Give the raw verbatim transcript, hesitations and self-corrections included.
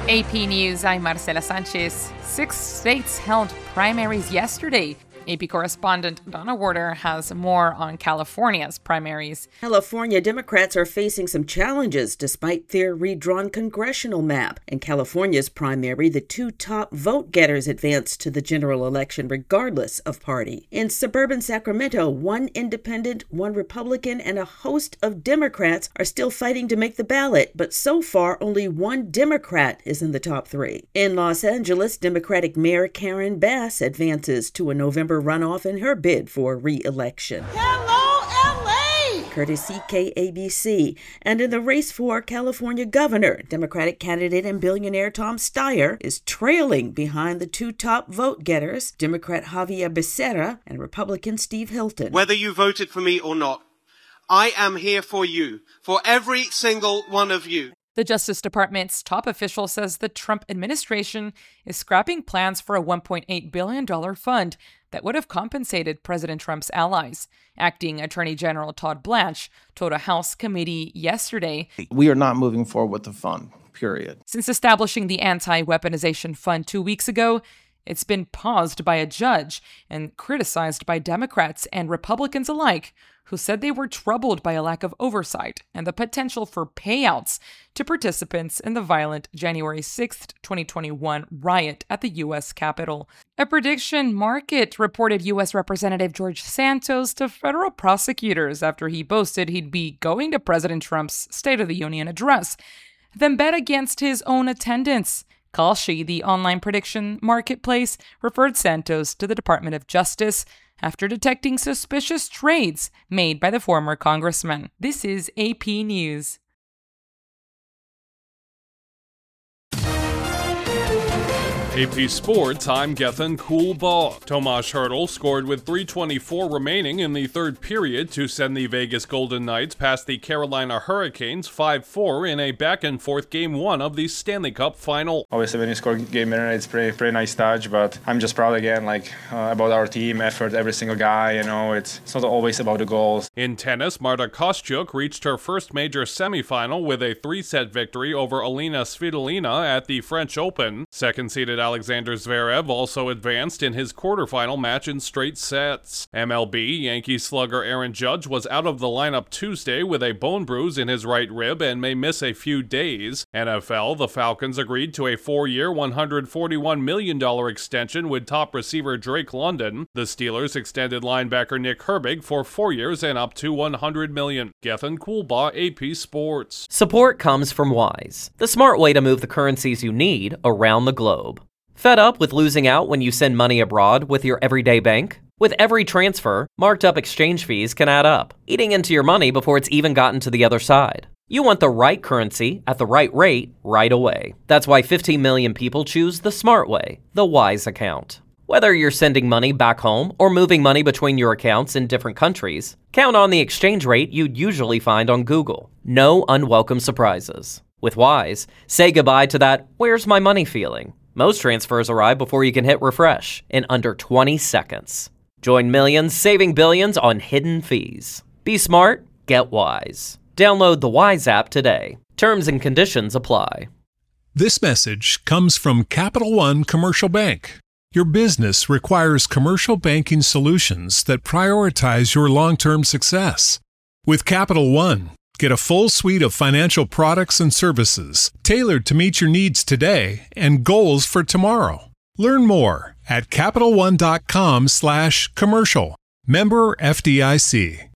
A P News, I'm Marcela Sanchez. Six states held primaries yesterday. A P correspondent Donna Warder has more on California's primaries. California Democrats are facing some challenges despite their redrawn congressional map. In California's primary, the two top vote-getters advanced to the general election regardless of party. In suburban Sacramento, one independent, one Republican, and a host of Democrats are still fighting to make the ballot, but so far only one Democrat is in the top three. In Los Angeles, Democratic Mayor Karen Bass advances to a November runoff in her bid for re-election. Hello, L A! Courtesy K A B C. And in the race for California governor, Democratic candidate and billionaire Tom Steyer is trailing behind the two top vote-getters, Democrat Javier Becerra and Republican Steve Hilton. Whether you voted for me or not, I am here for you, for every single one of you. The Justice Department's top official says the Trump administration is scrapping plans for a one point eight billion dollars fund that would have compensated President Trump's allies. Acting Attorney General Todd Blanche told a House committee yesterday, "We are not moving forward with the fund, period." Since establishing the anti-weaponization fund two weeks ago, it's been paused by a judge and criticized by Democrats and Republicans alike, who said they were troubled by a lack of oversight and the potential for payouts to participants in the violent January sixth, twenty twenty-one riot at the U S Capitol. A prediction market reported U S Representative George Santos to federal prosecutors after he boasted he'd be going to President Trump's State of the Union address, then bet against his own attendance. Kalshi, the online prediction marketplace, referred Santos to the Department of Justice after detecting suspicious trades made by the former congressman. This is A P News. A P Sports, I'm Gethin Coolbaugh. Tomas Hertl scored with three twenty-four remaining in the third period to send the Vegas Golden Knights past the Carolina Hurricanes five four in a back-and-forth Game one of the Stanley Cup Final. Obviously, when you score game winner, it's pretty pretty nice touch, but I'm just proud again, like uh, about our team effort, every single guy. You know, it's, it's not always about the goals. In tennis, Marta Kostyuk reached her first major semifinal with a three-set victory over Alina Svitolina at the French Open. Second-seeded Alexander Zverev also advanced in his quarterfinal match in straight sets. M L B, Yankee slugger Aaron Judge was out of the lineup Tuesday with a bone bruise in his right rib and may miss a few days. N F L, the Falcons agreed to a four-year, one hundred forty-one million dollars extension with top receiver Drake London. The Steelers extended linebacker Nick Herbig for four years and up to one hundred million dollars. Gethin Coolbaugh, A P Sports. Support comes from Wise, the smart way to move the currencies you need around the globe. Fed up with losing out when you send money abroad with your everyday bank? With every transfer, marked up exchange fees can add up, eating into your money before it's even gotten to the other side. You want the right currency at the right rate right away. That's why fifteen million people choose the smart way, the Wise account. Whether you're sending money back home or moving money between your accounts in different countries, count on the exchange rate you'd usually find on Google. No unwelcome surprises. With Wise, say goodbye to that "where's my money" feeling. Most transfers arrive before you can hit refresh in under twenty seconds. Join millions saving billions on hidden fees. Be smart, get Wise. Download the Wise app today. Terms and conditions apply. This message comes from Capital One Commercial Bank. Your business requires commercial banking solutions that prioritize your long-term success. With Capital One, get a full suite of financial products and services tailored to meet your needs today and goals for tomorrow. Learn more at CapitalOne.com slash commercial. Member F D I C.